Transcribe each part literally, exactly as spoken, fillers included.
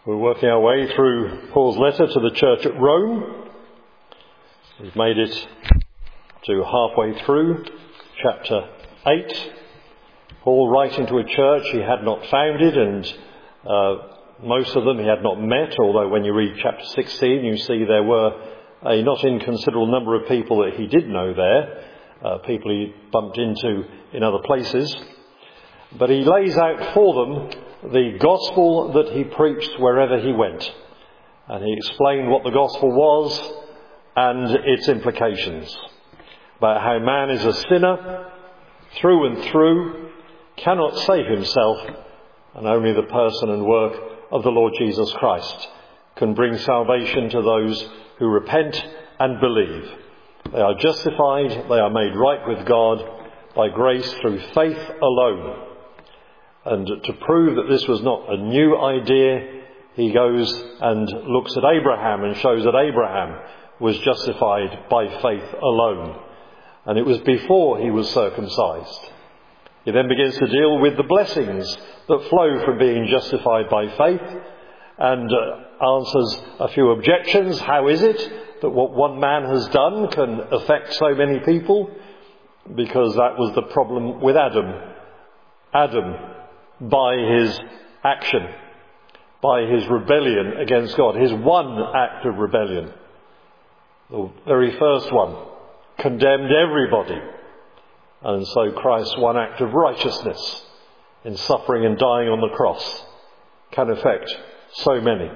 We're working our way through Paul's letter to the church at Rome. We've made it to halfway through chapter eight. Paul writing to a church he had not founded, and uh, most of them he had not met, although when you read chapter sixteen you see there were a not inconsiderable number of people that he did know there, uh, people he bumped into in other places. But he lays out for them the gospel that he preached wherever he went. And he explained what the gospel was and its implications. About how man is a sinner through and through, cannot save himself, and only the person and work of the Lord Jesus Christ can bring salvation to those who repent and believe. They are justified, they are made right with God by grace through faith alone. And to prove that this was not a new idea, he goes and looks at Abraham and shows that Abraham was justified by faith alone. And it was before he was circumcised. He then begins to deal with the blessings that flow from being justified by faith, and uh, answers a few objections. How is it that what one man has done can affect so many people? Because that was the problem with Adam. Adam, by his action, by his rebellion against God, his one act of rebellion, the very first one, condemned everybody. And so Christ's one act of righteousness in suffering and dying on the cross can affect so many.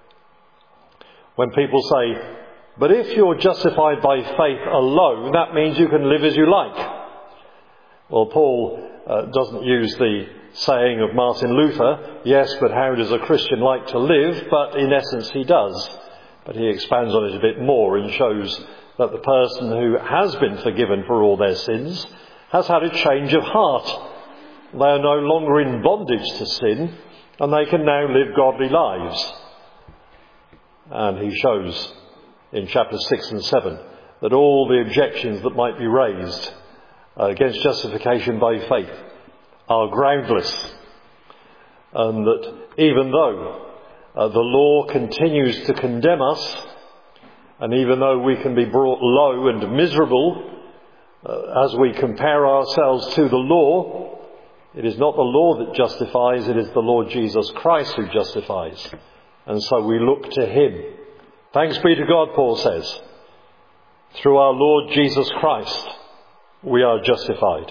When people say, but if you're justified by faith alone, that means you can live as you like. Well, Paul uh, doesn't use the saying of Martin Luther, yes, but how does a Christian like to live? But in essence he does. But he expands on it a bit more and shows that the person who has been forgiven for all their sins has had a change of heart. They are no longer in bondage to sin, and they can now live godly lives. And he shows in chapters six and seven that all the objections that might be raised against justification by faith are groundless, and that even though uh, the law continues to condemn us, and even though we can be brought low and miserable uh, as we compare ourselves to the law, it is not the law that justifies, it is the Lord Jesus Christ who justifies. And so we look to him. Thanks be to God, Paul says. Through our Lord Jesus Christ, we are justified.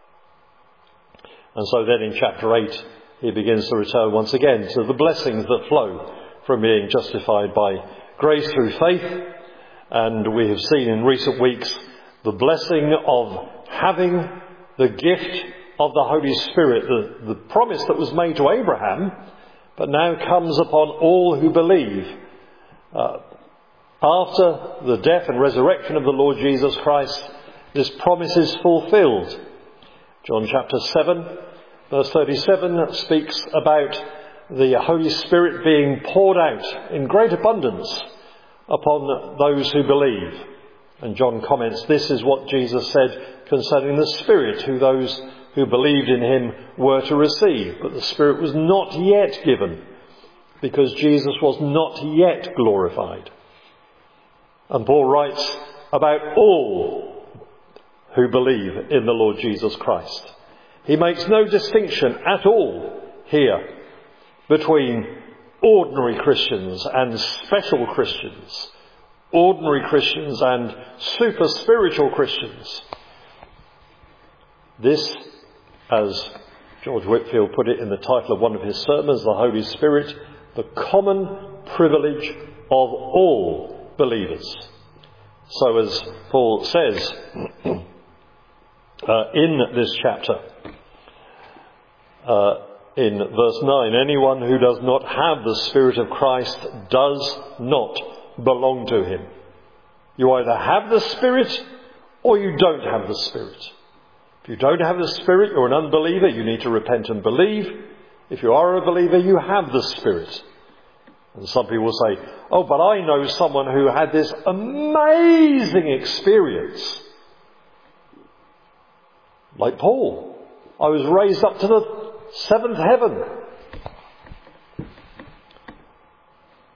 And so then in chapter eight, he begins to return once again to the blessings that flow from being justified by grace through faith. And we have seen in recent weeks the blessing of having the gift of the Holy Spirit, the, the promise that was made to Abraham, but now comes upon all who believe. Uh, after the death and resurrection of the Lord Jesus Christ, this promise is fulfilled. John chapter seven, verse thirty-seven speaks about the Holy Spirit being poured out in great abundance upon those who believe. And John comments, this is what Jesus said concerning the Spirit, who those who believed in him were to receive. But the Spirit was not yet given, because Jesus was not yet glorified. And Paul writes about all who believe in the Lord Jesus Christ. He makes no distinction at all here between ordinary Christians and special Christians, ordinary Christians and super spiritual Christians. This, as George Whitefield put it in the title of one of his sermons, the Holy Spirit, the common privilege of all believers. So as Paul says Uh, in this chapter, uh, in verse nine, anyone who does not have the Spirit of Christ does not belong to him. You either have the Spirit or you don't have the Spirit. If you don't have the Spirit, you're an unbeliever, you need to repent and believe. If you are a believer, you have the Spirit. And some people say, oh, but I know someone who had this amazing experience. Like Paul, I was raised up to the seventh heaven.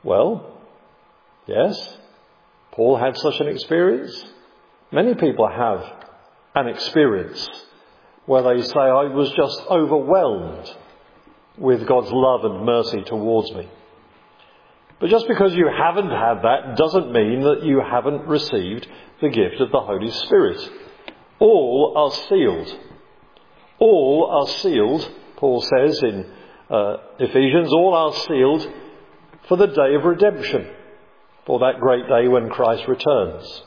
Well, yes, Paul had such an experience. Many people have an experience where they say, I was just overwhelmed with God's love and mercy towards me. But just because you haven't had that doesn't mean that you haven't received the gift of the Holy Spirit. All are sealed. All are sealed, Paul says in uh, Ephesians, all are sealed for the day of redemption, for that great day when Christ returns.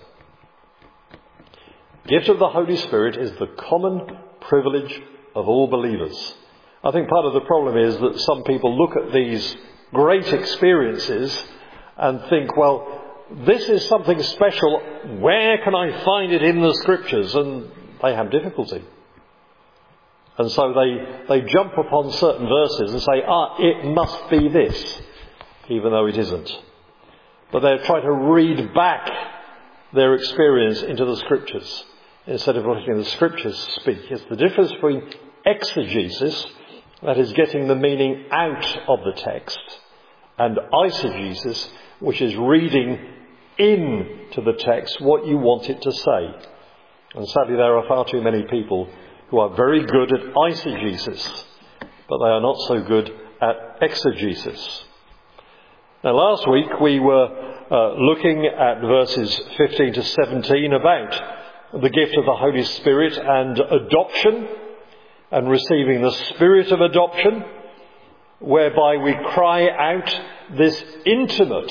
The gift of the Holy Spirit is the common privilege of all believers. I think part of the problem is that some people look at these great experiences and think, well, this is something special. Where can I find it in the Scriptures? And they have difficulty. And so they, they jump upon certain verses and say, ah, it must be this, even though it isn't. But they're trying to read back their experience into the Scriptures instead of letting the Scriptures speak. It's the difference between exegesis, that is getting the meaning out of the text, and eisegesis, which is reading into the text what you want it to say. And sadly there are far too many people who are very good at eisegesis, but they are not so good at exegesis. Now last week we were uh, looking at verses fifteen to seventeen about the gift of the Holy Spirit and adoption, and receiving the spirit of adoption, whereby we cry out this intimate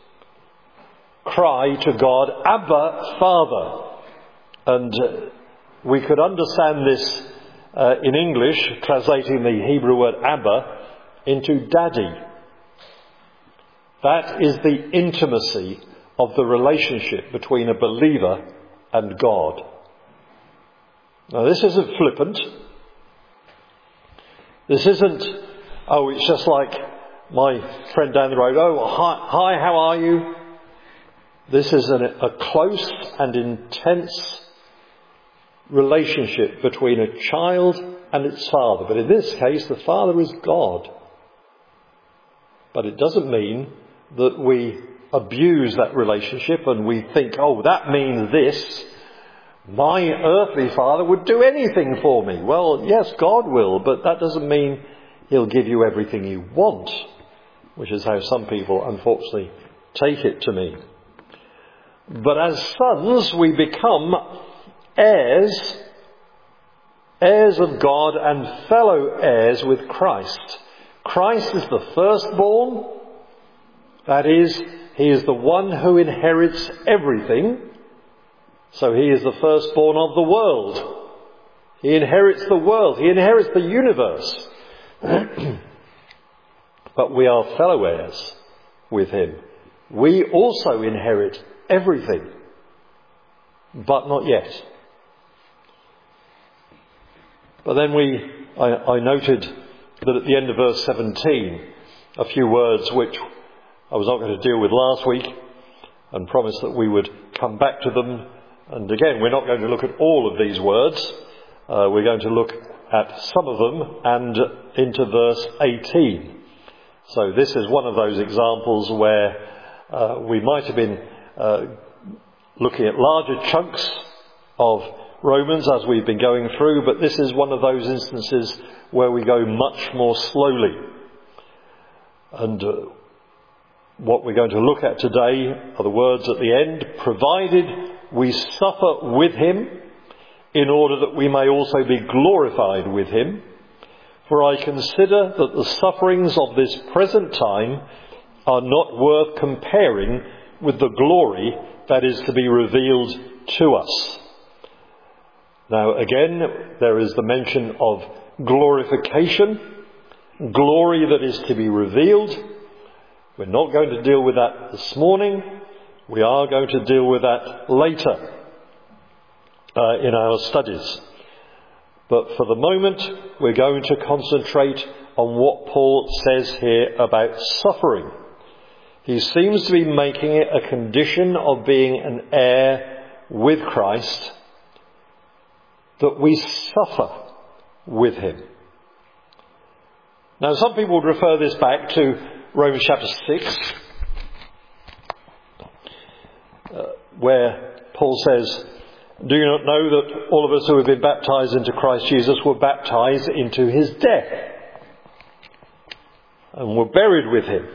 cry to God, Abba, Father. And uh, we could understand this uh, in English, translating the Hebrew word Abba into daddy. That is the intimacy of the relationship between a believer and God. Now this isn't flippant. This isn't, oh, it's just like my friend down the road, oh, hi, hi how are you? This is an, a close and intense relationship between a child and its father. But in this case, the father is God. But it doesn't mean that we abuse that relationship and we think, oh, that means this. My earthly father would do anything for me. Well, yes, God will, but that doesn't mean he'll give you everything you want, which is how some people, unfortunately, take it to mean. But as sons, we become heirs, heirs of God and fellow heirs with Christ. Christ is the firstborn. That is, he is the one who inherits everything. So he is the firstborn of the world. He inherits the world. He inherits the universe. But we are fellow heirs with him. We also inherit everything, but not yet. But then we, I, I noted that at the end of verse seventeen, a few words which I was not going to deal with last week, and promised that we would come back to them. And again, we're not going to look at all of these words. Uh, we're going to look at some of them and into verse eighteen. So this is one of those examples where uh, we might have been uh, looking at larger chunks of Romans as we've been going through, but this is one of those instances where we go much more slowly. And uh, what we're going to look at today are the words at the end, provided we suffer with him, in order that we may also be glorified with him. For I consider that the sufferings of this present time are not worth comparing with the glory that is to be revealed to us. Now again, there is the mention of glorification, glory that is to be revealed. We're not going to deal with that this morning. We are going to deal with that later uh, in our studies. But for the moment, we're going to concentrate on what Paul says here about suffering. He seems to be making it a condition of being an heir with Christ that we suffer with him. Now, some people would refer this back to Romans chapter six, uh, where Paul says, "Do you not know that all of us who have been baptized into Christ Jesus were baptized into his death and were buried with him?"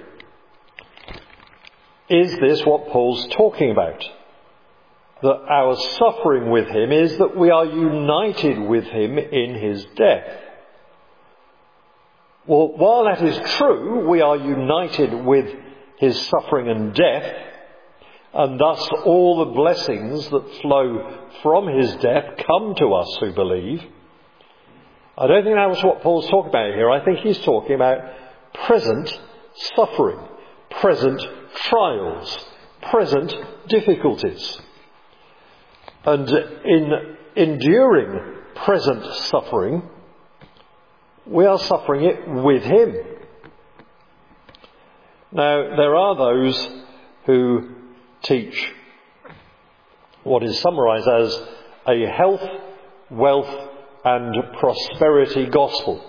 Is this what Paul's talking about? That our suffering with him is that we are united with him in his death. Well, while that is true, we are united with his suffering and death, and thus all the blessings that flow from his death come to us who believe. I don't think that's what Paul's talking about here. I think he's talking about present suffering, present trials, present difficulties. And in enduring present suffering, we are suffering it with him. Now, there are those who teach what is summarised as a health, wealth and prosperity gospel.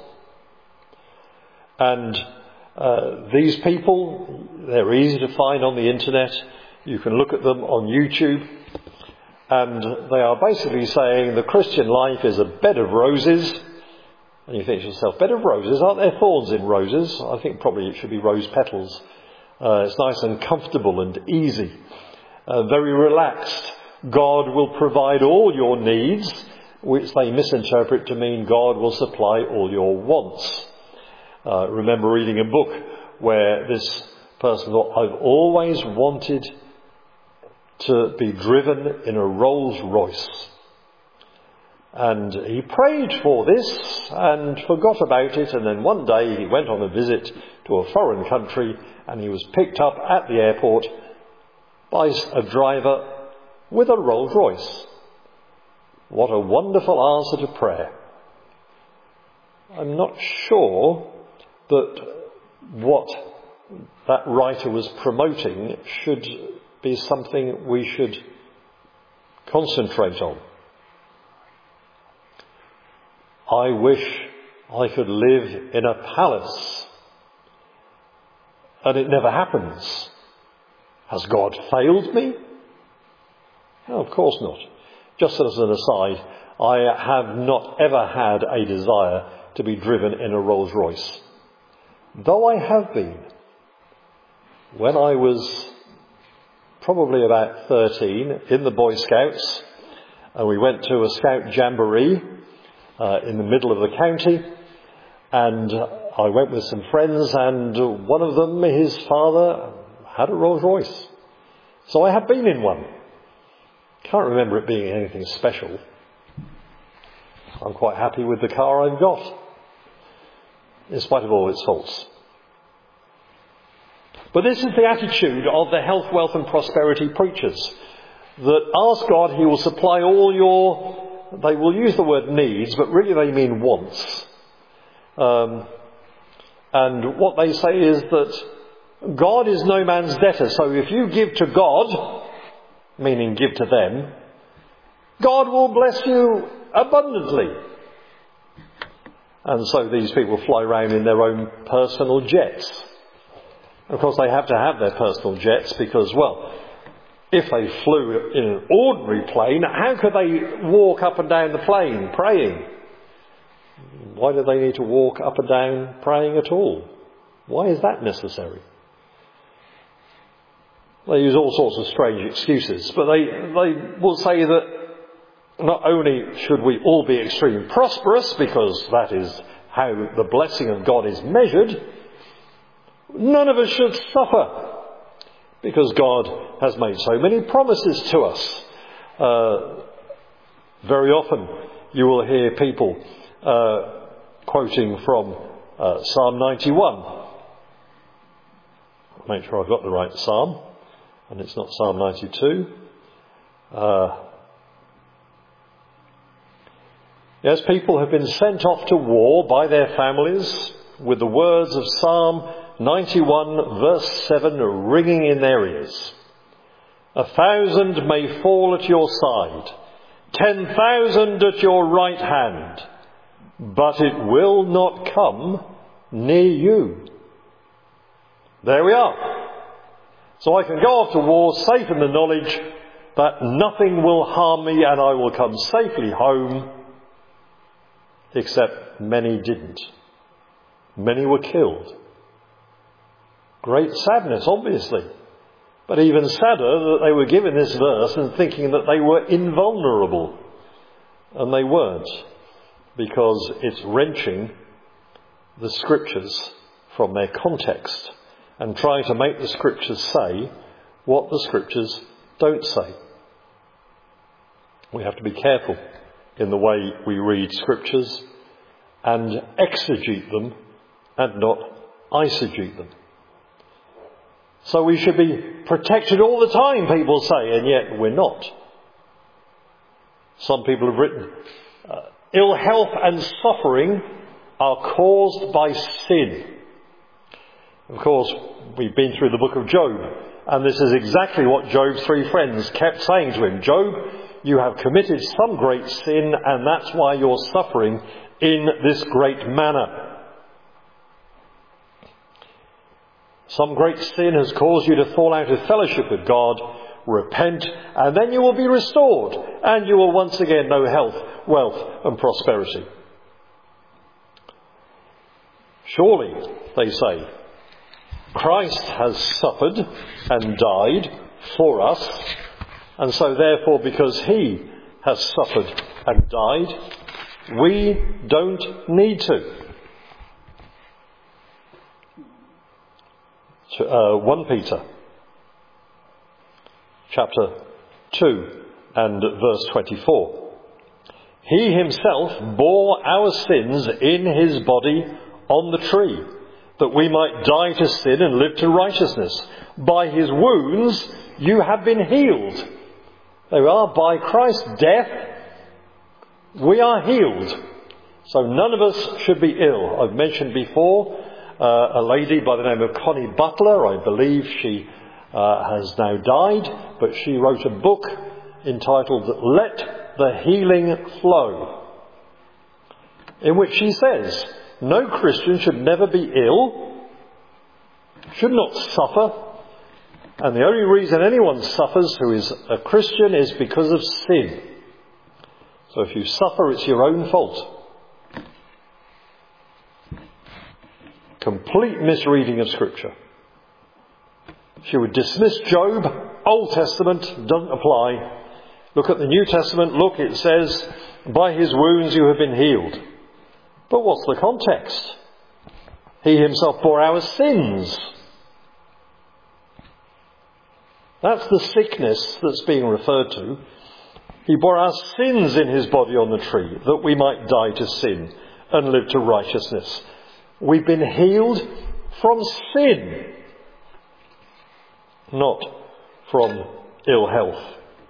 And uh, these people, they're easy to find on the internet. You can look at them on YouTube. And they are basically saying the Christian life is a bed of roses. And you think to yourself, bed of roses? Aren't there thorns in roses? I think probably it should be rose petals. Uh, it's nice and comfortable and easy. Uh, very relaxed. God will provide all your needs, which they misinterpret to mean God will supply all your wants. Uh, remember reading a book where this person thought, I've always wanted to be driven in a Rolls Royce. And he prayed for this and forgot about it, and then one day he went on a visit to a foreign country and he was picked up at the airport by a driver with a Rolls Royce. What a wonderful answer to prayer. I'm not sure that what that writer was promoting should be something we should concentrate on. I wish I could live in a palace. And it never happens. Has God failed me? No, of course not. Just as an aside, I have not ever had a desire to be driven in a Rolls Royce. Though I have been. When I was probably about thirteen, in the Boy Scouts, and we went to a Scout Jamboree uh, in the middle of the county, and I went with some friends, and one of them, his father, had a Rolls Royce. So I have been in one. Can't remember it being anything special. I'm quite happy with the car I've got, in spite of all its faults. But this is the attitude of the health, wealth and prosperity preachers, that ask God, he will supply all your, they will use the word needs, but really they mean wants. Um, and what they say is that God is no man's debtor, so if you give to God, meaning give to them, God will bless you abundantly. And so these people fly around in their own personal jets. Of course, they have to have their personal jets because, well, if they flew in an ordinary plane, how could they walk up and down the plane praying? Why do they need to walk up and down praying at all? Why is that necessary? They use all sorts of strange excuses, but they, they will say that not only should we all be extremely prosperous, because that is how the blessing of God is measured, none of us should suffer, because God has made so many promises to us. Uh, very often you will hear people uh, quoting from uh, Psalm ninety-one. I'll make sure I've got the right psalm, and it's not Psalm ninety-two. Uh, yes, people have been sent off to war by their families with the words of Psalm ninety-one verse seven ringing in their ears. A thousand may fall at your side, ten thousand at your right hand, but it will not come near you. There we are. So I can go off to war safe in the knowledge that nothing will harm me and I will come safely home, except many didn't. Many were killed. Great sadness, obviously. But even sadder that they were given this verse and thinking that they were invulnerable. And they weren't, because it's wrenching the scriptures from their context and trying to make the scriptures say what the scriptures don't say. We have to be careful in the way we read scriptures and exegete them and not eisegete them. So we should be protected all the time, people say, and yet we're not. Some people have written, uh, ill health and suffering are caused by sin. Of course, we've been through the book of Job, and this is exactly what Job's three friends kept saying to him. Job, you have committed some great sin, and that's why you're suffering in this great manner. Some great sin has caused you to fall out of fellowship with God. Repent, and then you will be restored, and you will once again know health, wealth, and prosperity. Surely, they say, Christ has suffered and died for us, and so therefore, because he has suffered and died, we don't need to. So, uh, First Peter chapter two and verse twenty-four. He himself bore our sins in his body on the tree, that we might die to sin and live to righteousness. By his wounds you have been healed. There we are, by Christ's death we are healed. So none of us should be ill. I've mentioned before uh, a lady by the name of Connie Butler. I believe she uh, has now died, but she wrote a book entitled Let the Healing Flow, in which she says no Christian should never be ill, should not suffer, and the only reason anyone suffers who is a Christian is because of sin. So if you suffer, it's your own fault. Complete misreading of Scripture. She would dismiss Job. Old Testament doesn't apply. Look at the New Testament. Look, it says, by his wounds you have been healed. But what's the context? He himself bore our sins. That's the sickness that's being referred to. He bore our sins in his body on the tree, that we might die to sin and live to righteousness. We've been healed from sin, not from ill health.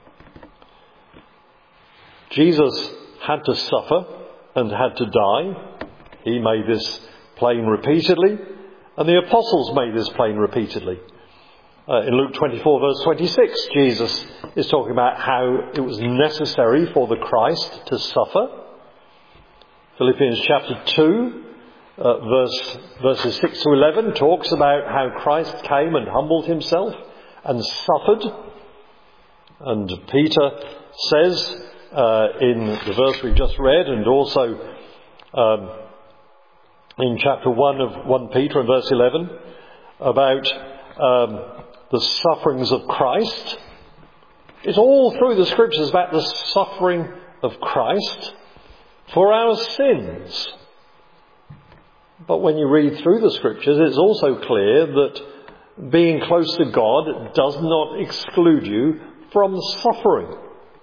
Jesus had to suffer and had to die. He made this plain repeatedly, and the apostles made this plain repeatedly. Uh, in Luke twenty-four verse twenty-six, Jesus is talking about how it was necessary for the Christ to suffer. Philippians chapter two, uh, verse, verses six to eleven, talks about how Christ came and humbled himself and suffered. And Peter says uh, in the verse we've just read, and also um, in chapter one of First Peter and verse eleven, about um, the sufferings of Christ. It's all through the scriptures about the suffering of Christ for our sins. But when you read through the scriptures, it's also clear that being close to God does not exclude you from suffering.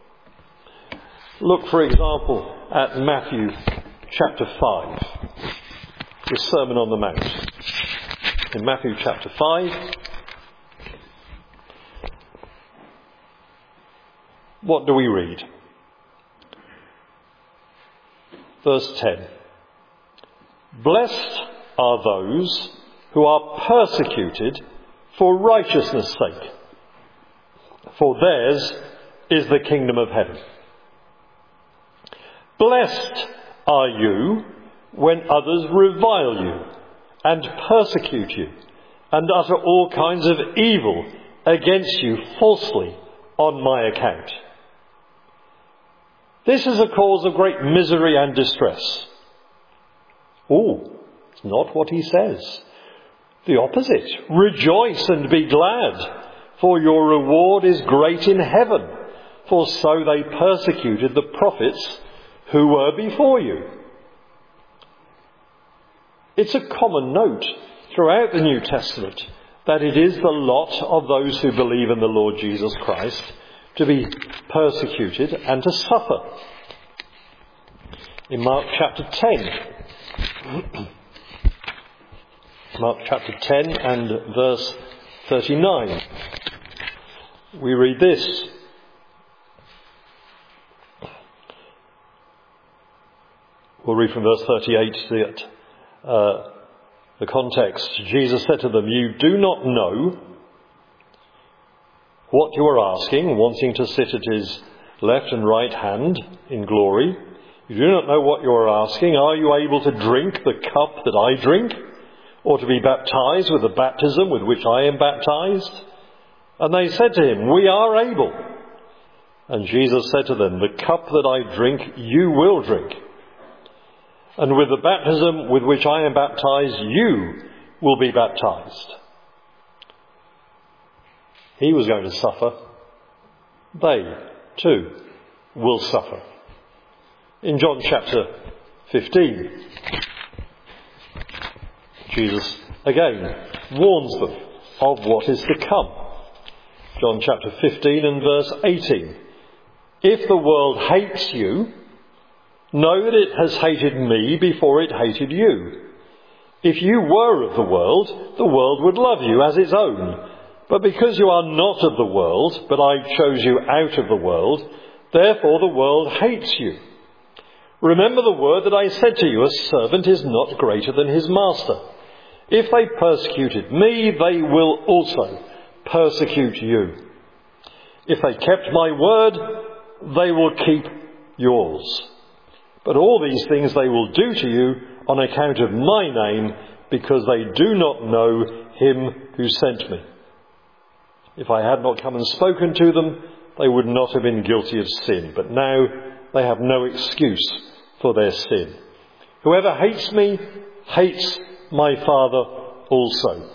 Look, for example, at Matthew chapter five, the Sermon on the Mount. In Matthew chapter five, what do we read? Verse ten. Blessed are those who are persecuted for righteousness' sake, for theirs is the kingdom of heaven. Blessed are you when others revile you and persecute you and utter all kinds of evil against you falsely on my account. This is a cause of great misery and distress. Oh, it's not what he says. The opposite. Rejoice and be glad, for your reward is great in heaven, for so they persecuted the prophets who were before you. It's a common note throughout the New Testament that it is the lot of those who believe in the Lord Jesus Christ to be persecuted and to suffer. In Mark chapter ten, Mark chapter ten and verse thirty-nine, we read this. We'll read from verse thirty-eight the, uh, the context. Jesus said to them, "You do not know what you are asking, wanting to sit at his left and right hand in glory. You do not know what you are asking. Are you able to drink the cup that I drink, or to be baptized with the baptism with which I am baptized?" And they said to him, "We are able." And Jesus said to them, "The cup that I drink, you will drink. And with the baptism with which I am baptized, you will be baptized." He was going to suffer. They, too, will suffer. In John chapter fifteen, Jesus again warns them of what is to come. John chapter fifteen and verse eighteen. "If the world hates you, know that it has hated me before it hated you. If you were of the world, the world would love you as its own. But because you are not of the world, but I chose you out of the world, therefore the world hates you. Remember the word that I said to you, a servant is not greater than his master. If they persecuted me, they will also persecute you. If they kept my word, they will keep yours. But all these things they will do to you on account of my name, because they do not know him who sent me. If I had not come and spoken to them, they would not have been guilty of sin. But now they have no excuse for their sin. Whoever hates me hates my Father also."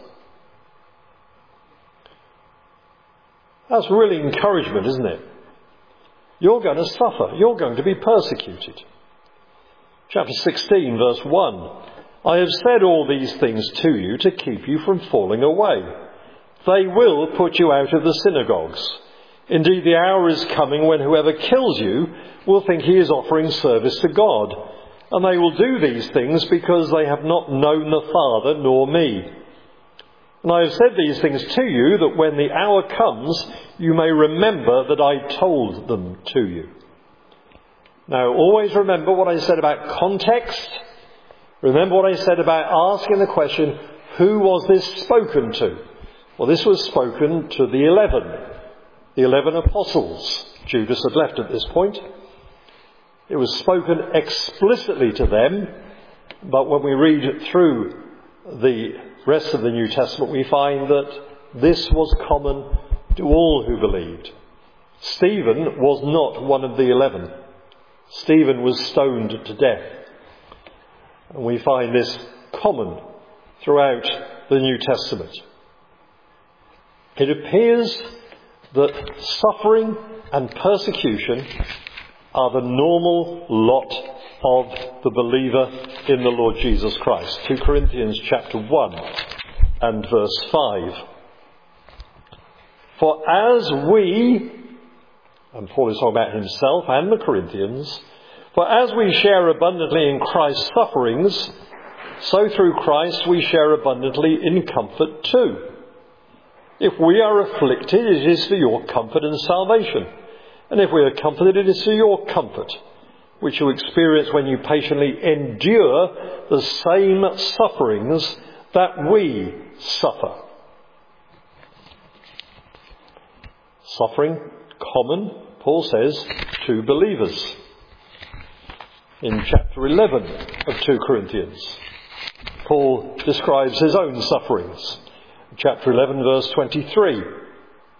That's really encouragement, isn't it? You're going to suffer. You're going to be persecuted. Chapter sixteen, verse one. "I have said all these things to you to keep you from falling away. They will put you out of the synagogues. Indeed, the hour is coming when whoever kills you will think he is offering service to God. And they will do these things because they have not known the Father nor me. And I have said these things to you that when the hour comes, you may remember that I told them to you." Now, always remember what I said about context. Remember what I said about asking the question, who was this spoken to? Well, this was spoken to the eleven, the eleven apostles. Judas had left at this point. It was spoken explicitly to them, but when we read through the rest of the New Testament, we find that this was common to all who believed. Stephen was not one of the eleven. Stephen was stoned to death. And we find this common throughout the New Testament. It appears that suffering and persecution are the normal lot of the believer in the Lord Jesus Christ. Second Corinthians chapter one and verse five. "For as we," and Paul is talking about himself and the Corinthians, "for as we share abundantly in Christ's sufferings, so through Christ we share abundantly in comfort too. If we are afflicted, it is for your comfort and salvation. And if we are comforted, it is for your comfort, which you experience when you patiently endure the same sufferings that we suffer." Suffering common, Paul says, to believers. In chapter eleven of Second Corinthians, Paul describes his own sufferings. Chapter eleven, verse twenty-three.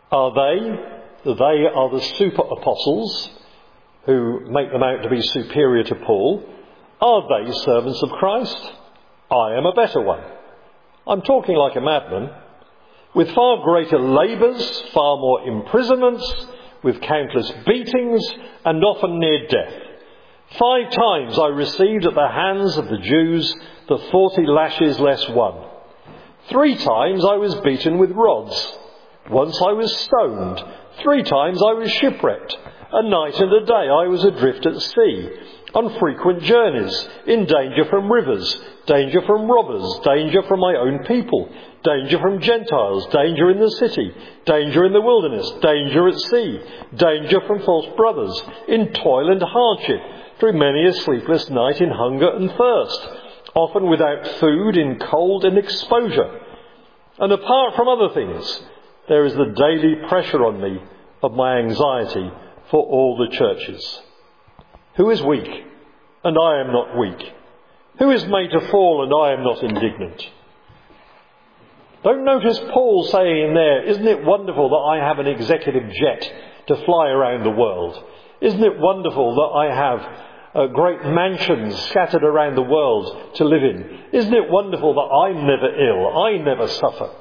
Are they, they are the super apostles who make them out to be superior to Paul. Are they servants of Christ? I am a better one. I'm talking like a madman. With far greater labours, far more imprisonments, with countless beatings, and often near death. Five times I received at the hands of the Jews the forty lashes less one. Three times I was beaten with rods. Once I was stoned. Three times I was shipwrecked. A night and a day I was adrift at sea, on frequent journeys, in danger from rivers, danger from robbers, danger from my own people, danger from Gentiles, danger in the city, danger in the wilderness, danger at sea, danger from false brothers, in toil and hardship, through many a sleepless night in hunger and thirst, often without food, in cold and exposure. And apart from other things, there is the daily pressure on me of my anxiety for all the churches. Who is weak, and I am not weak? Who is made to fall, and I am not indignant? Don't notice Paul saying in there, isn't it wonderful that I have an executive jet to fly around the world? Isn't it wonderful that I have uh, great mansions scattered around the world to live in? Isn't it wonderful that I'm never ill, I never suffer?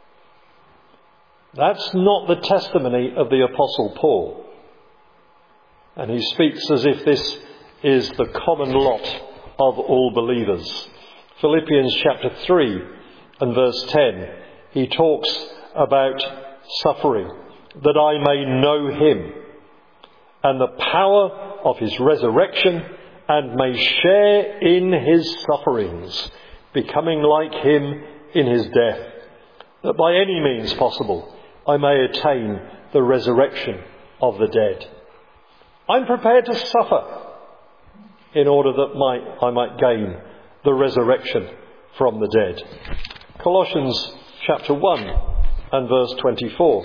That's not the testimony of the Apostle Paul. And he speaks as if this is the common lot of all believers. Philippians chapter three and verse ten, he talks about suffering, that I may know him and the power of his resurrection, and may share in his sufferings, becoming like him in his death, that by any means possible I may attain the resurrection of the dead. I'm prepared to suffer in order that my, I might gain the resurrection from the dead. Colossians chapter one and verse twenty-four.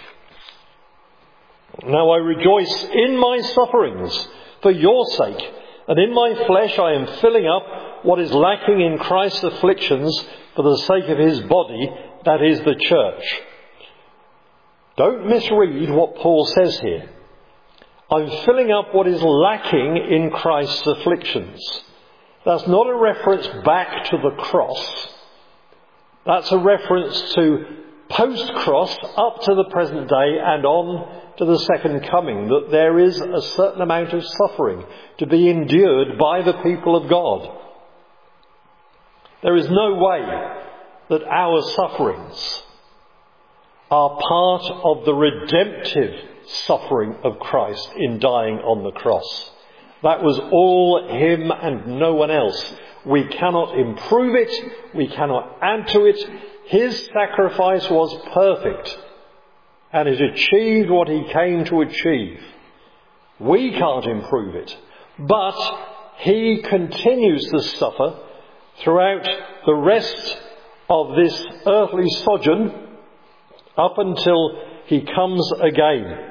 Now I rejoice in my sufferings for your sake, and in my flesh I am filling up what is lacking in Christ's afflictions for the sake of his body, that is the church. Don't misread what Paul says here. I'm filling up what is lacking in Christ's afflictions. That's not a reference back to the cross. That's a reference to post-cross up to the present day and on to the second coming, that there is a certain amount of suffering to be endured by the people of God. There is no way that our sufferings are part of the redemptive suffering of Christ in dying on the cross. That was all him and no one else. We cannot improve it. We cannot add to it. His sacrifice was perfect, and it achieved what he came to achieve. We can't improve it, but he continues to suffer throughout the rest of this earthly sojourn up until he comes again.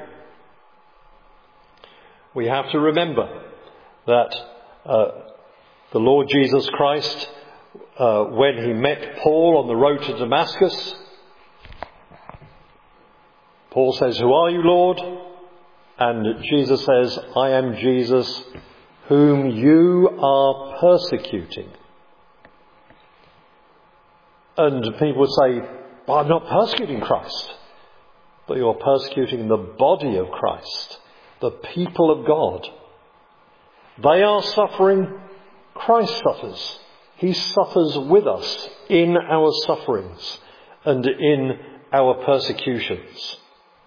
We have to remember that uh, the Lord Jesus Christ, uh, when he met Paul on the road to Damascus, Paul says, "Who are you, Lord?" And Jesus says, "I am Jesus, whom you are persecuting." And people would say, "Well, I'm not persecuting Christ." But you're persecuting the body of Christ, the people of God. They are suffering, Christ suffers. He suffers with us in our sufferings and in our persecutions.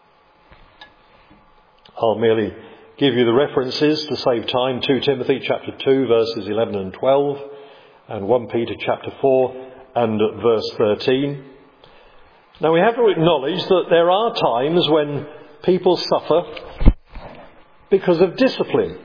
I'll merely give you the references to save time. Second Timothy chapter two verses eleven and twelve, and First Peter chapter four and verse thirteen. Now we have to acknowledge that there are times when people suffer because of discipline.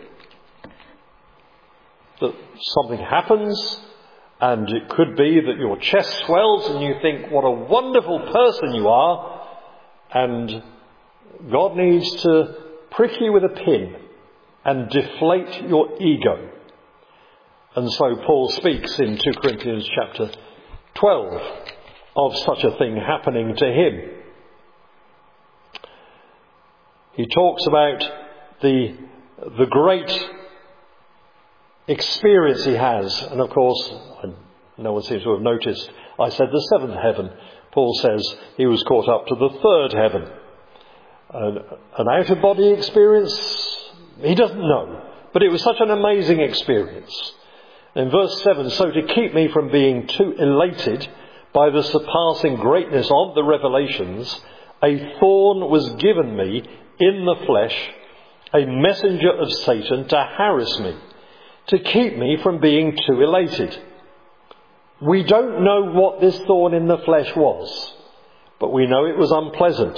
That something happens, and it could be that your chest swells and you think, what a wonderful person you are, and God needs to prick you with a pin and deflate your ego. And so Paul speaks in Second Corinthians chapter twelve of such a thing happening to him. He talks about the, the great experience he has. And of course, no one seems to have noticed, I said the seventh heaven. Paul says he was caught up to the third heaven. An, an out-of-body experience? He doesn't know. But it was such an amazing experience. In verse seven, so to keep me from being too elated by the surpassing greatness of the revelations, a thorn was given me in the flesh, a messenger of Satan to harass me, to keep me from being too elated. We don't know what this thorn in the flesh was, but we know it was unpleasant.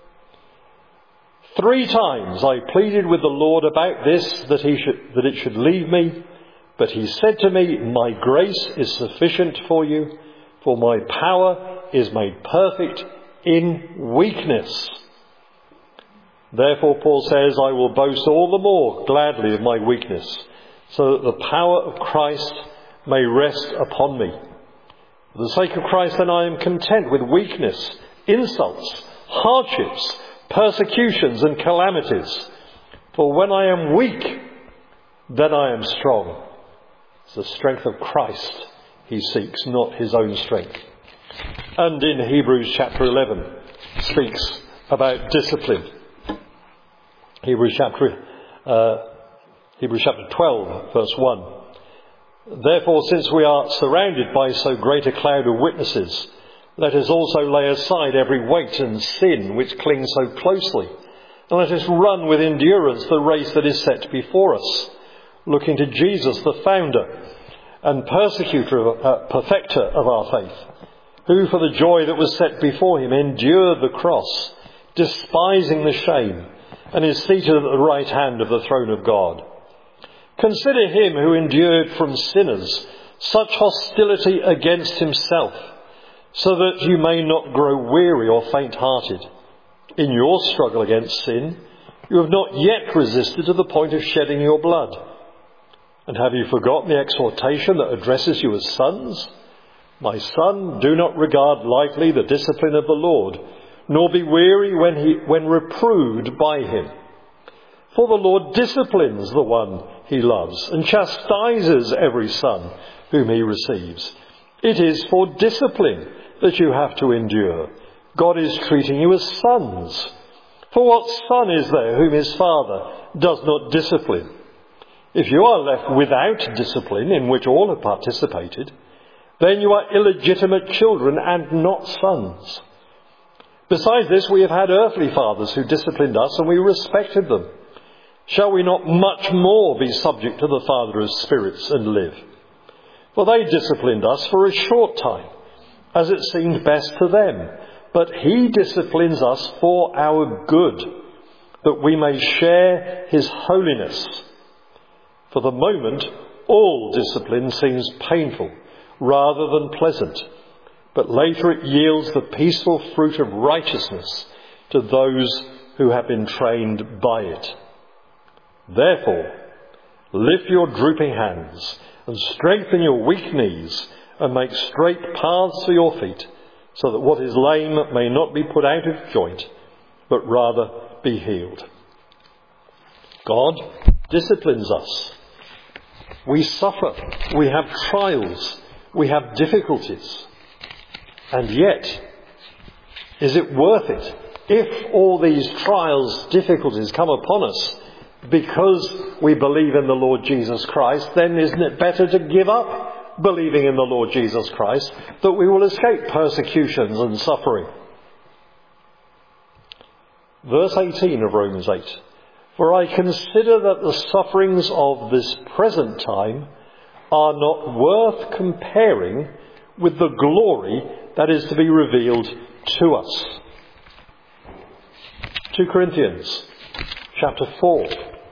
Three times I pleaded with the Lord about this, that he should, that it should leave me. But he said to me, my grace is sufficient for you, for my power is made perfect in weakness. Therefore, Paul says, I will boast all the more gladly of my weakness, so that the power of Christ may rest upon me. For the sake of Christ, then, I am content with weakness, insults, hardships, persecutions and calamities. For when I am weak, then I am strong. It's the strength of Christ he seeks, not his own strength. And in Hebrews chapter eleven speaks about discipline. Hebrews chapter, uh, Hebrews chapter twelve, verse one. Therefore, since we are surrounded by so great a cloud of witnesses, let us also lay aside every weight and sin which clings so closely, and let us run with endurance the race that is set before us, looking to Jesus, the founder and persecutor, of, uh, perfecter of our faith, who for the joy that was set before him endured the cross, despising the shame, and is seated at the right hand of the throne of God. Consider him who endured from sinners such hostility against himself, so that you may not grow weary or faint-hearted. In your struggle against sin, you have not yet resisted to the point of shedding your blood. And have you forgotten the exhortation that addresses you as sons? My son, do not regard lightly the discipline of the Lord, nor be weary when he when reproved by him. For the Lord disciplines the one he loves, and chastises every son whom he receives. It is for discipline that you have to endure. God is treating you as sons. For what son is there whom his father does not discipline? If you are left without discipline, in which all have participated, then you are illegitimate children and not sons. Besides this, we have had earthly fathers who disciplined us, and we respected them. Shall we not much more be subject to the Father of spirits and live? For they disciplined us for a short time, as it seemed best to them. But he disciplines us for our good, that we may share his holiness. For the moment, all discipline seems painful rather than pleasant, but later it yields the peaceful fruit of righteousness to those who have been trained by it. Therefore, lift your drooping hands and strengthen your weak knees, and make straight paths for your feet, so that what is lame may not be put out of joint, but rather be healed. God disciplines us. We suffer. We have trials. We have difficulties. And yet, is it worth it? If all these trials, difficulties come upon us because we believe in the Lord Jesus Christ, then isn't it better to give up believing in the Lord Jesus Christ, that we will escape persecutions and suffering? Verse eighteen of Romans eight. For I consider that the sufferings of this present time are not worth comparing with the glory that is to be revealed to us. Second Corinthians chapter four.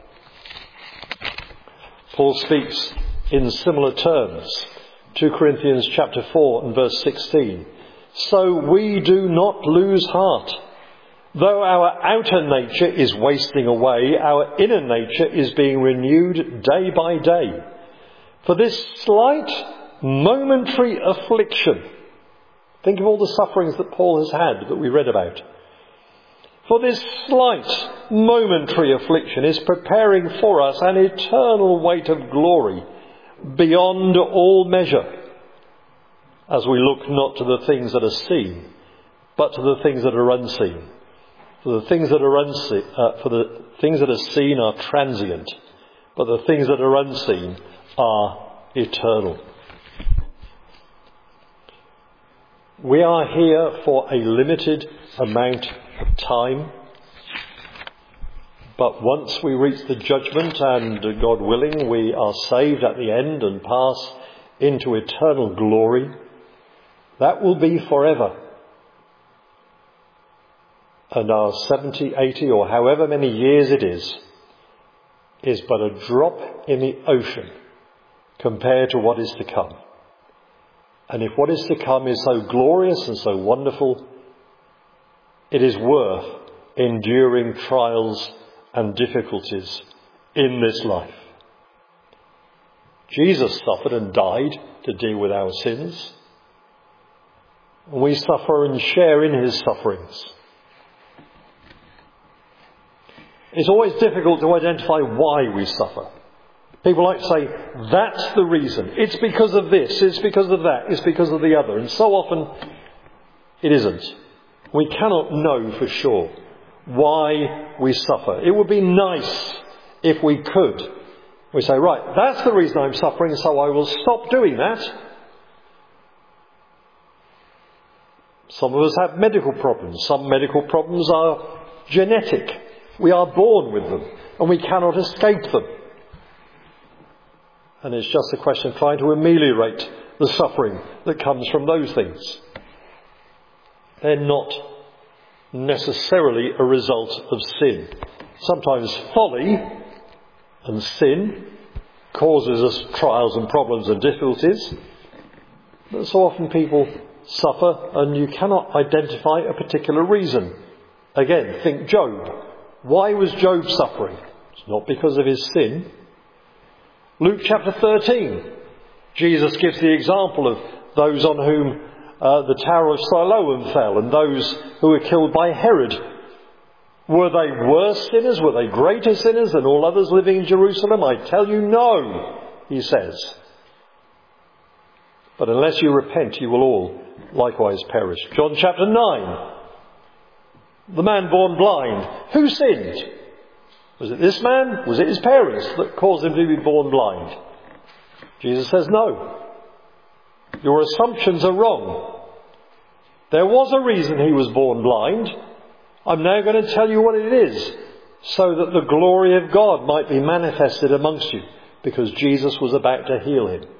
Paul speaks in similar terms. Second Corinthians chapter four and verse sixteen. So we do not lose heart. Though our outer nature is wasting away, our inner nature is being renewed day by day. For this slight momentary affliction, think of all the sufferings that Paul has had that we read about. For this slight, momentary affliction is preparing for us an eternal weight of glory beyond all measure, as we look not to the things that are seen, but to the things that are unseen. For the things that are unseen, uh, for the things that are seen are transient, but the things that are unseen are eternal. We are here for a limited amount of time, but once we reach the judgment, and God willing, we are saved at the end and pass into eternal glory, that will be forever. And our seventy, eighty, or however many years it is, is but a drop in the ocean compared to what is to come. And if what is to come is so glorious and so wonderful, it is worth enduring trials and difficulties in this life. Jesus suffered and died to deal with our sins. And we suffer and share in his sufferings. It's always difficult to identify why we suffer. People like to say, that's the reason. It's because of this, it's because of that, it's because of the other. And so often, it isn't. We cannot know for sure why we suffer. It would be nice if we could. We say, right, that's the reason I'm suffering, so I will stop doing that. Some of us have medical problems. Some medical problems are genetic. We are born with them, and we cannot escape them. And it's just a question of trying to ameliorate the suffering that comes from those things. They're not necessarily a result of sin. Sometimes folly and sin causes us trials and problems and difficulties. But so often people suffer and you cannot identify a particular reason. Again, think Job. Why was Job suffering? It's not because of his sin. Luke chapter thirteen, Jesus gives the example of those on whom uh, the Tower of Siloam fell and those who were killed by Herod. Were they worse sinners? Were they greater sinners than all others living in Jerusalem? I tell you, no, he says. But unless you repent, you will all likewise perish. John chapter nine, the man born blind. Who sinned? Was it this man? Was it his parents that caused him to be born blind? Jesus says no. Your assumptions are wrong. There was a reason he was born blind. I'm now going to tell you what it is, so that the glory of God might be manifested amongst you, because Jesus was about to heal him.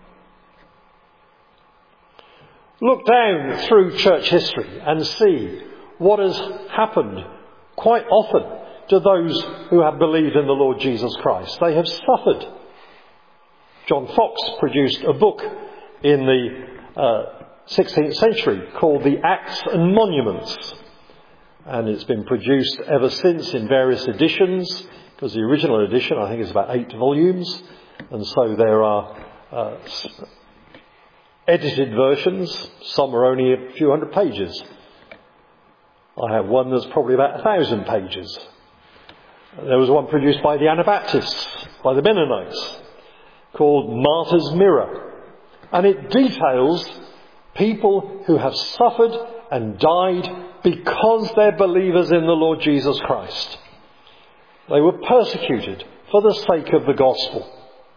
Look down through church history and see what has happened quite often to those who have believed in the Lord Jesus Christ. They have suffered. John Fox produced a book in the uh, sixteenth century called The Acts and Monuments. And it's been produced ever since in various editions, because the original edition, I think, is about eight volumes. And so there are uh, edited versions. Some are only a few hundred pages. I have one that's probably about a thousand pages. There was one produced by the Anabaptists, by the Mennonites, called Martyr's Mirror. And it details people who have suffered and died because they're believers in the Lord Jesus Christ. They were persecuted for the sake of the gospel.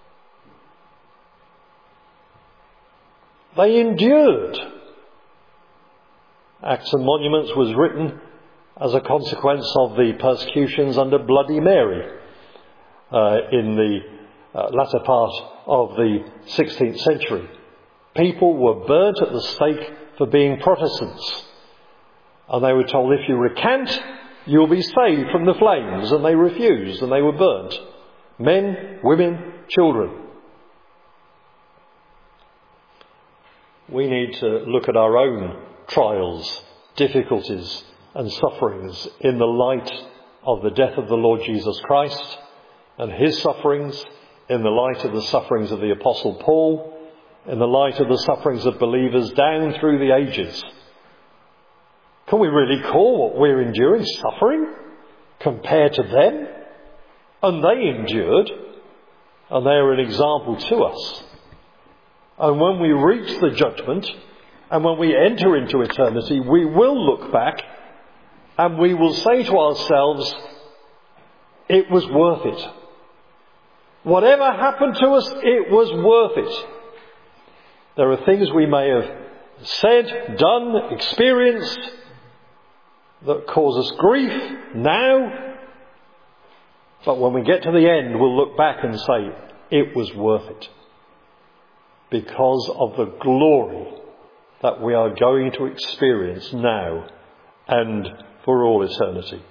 They endured. Acts and Monuments was written as a consequence of the persecutions under Bloody Mary uh, in the uh, latter part of the sixteenth century. People were burnt at the stake for being Protestants. And they were told, if you recant, you'll be saved from the flames. And they refused, and they were burnt. Men, women, children. We need to look at our own trials, difficulties, and sufferings in the light of the death of the Lord Jesus Christ and his sufferings, in the light of the sufferings of the Apostle Paul, in the light of the sufferings of believers down through the ages. Can we really call what we're enduring suffering compared to them? And they endured, and they are an example to us. And when we reach the judgment, and when we enter into eternity, we will look back and we will say to ourselves, it was worth it. Whatever happened to us, it was worth it. There are things we may have said, done, experienced that cause us grief now, but when we get to the end, we'll look back and say, it was worth it. Because of the glory that we are going to experience now and for all eternity.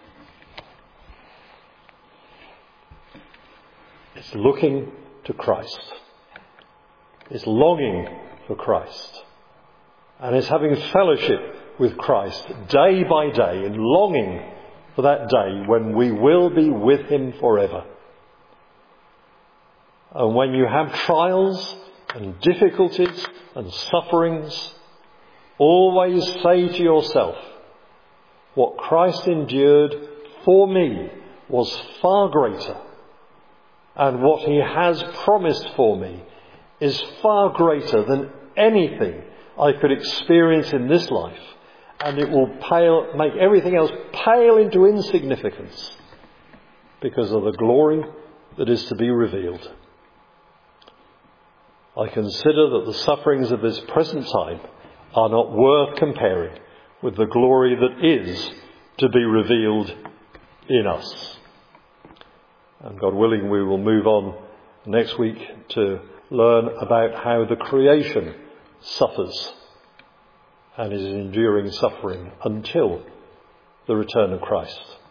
It's looking to Christ. It's longing for Christ. And it's having fellowship with Christ day by day and longing for that day when we will be with him forever. And when you have trials and difficulties and sufferings, always say to yourself, what Christ endured for me was far greater, and what he has promised for me is far greater than anything I could experience in this life, and it will pale, make everything else pale into insignificance because of the glory that is to be revealed. I consider that the sufferings of this present time are not worth comparing with the glory that is to be revealed in us. And God willing, we will move on next week to learn about how the creation suffers and is enduring suffering until the return of Christ.